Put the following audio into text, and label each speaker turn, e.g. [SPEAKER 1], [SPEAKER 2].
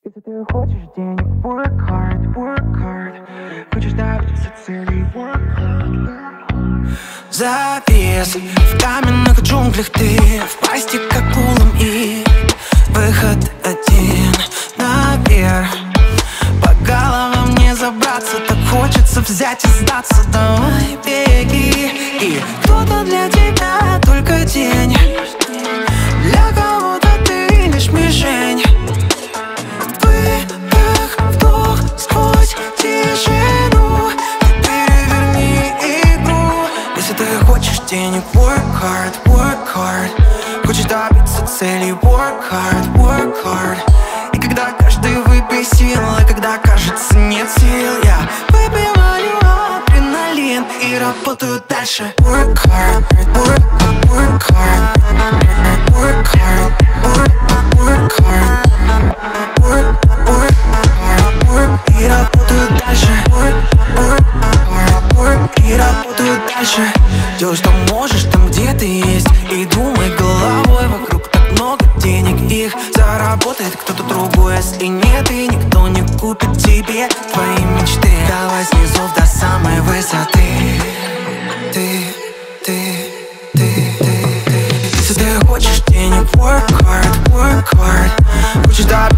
[SPEAKER 1] Если ты хочешь денег, work hard. Хочешь добиться целей, work hard.
[SPEAKER 2] Завис в каменных джунглях, ты в пасти к акулам, и выход один наверх. По головам не забраться, так хочется взять и сдаться. Давай беги, и кто-то для тебя только тень, для кого-то ты лишь мишень. Выдох, вдох сквозь тишину, ты переверни игру. Если ты хочешь денег, work hard. Хочешь добиться целей, work hard. И когда каждый выбесил, и когда кажется нет сил, я выпиваю адреналин и работаю дальше. Work hard. И работаю дальше. И работаю дальше. Делай, что можешь там, где ты есть, и думай головой, вокруг так много денег, их заработает кто-то другой. Если нет, и никто не купит тебе твои мечты. Давай снизу до самой высоты. Если ты хочешь денег, work hard. Хочешь добиться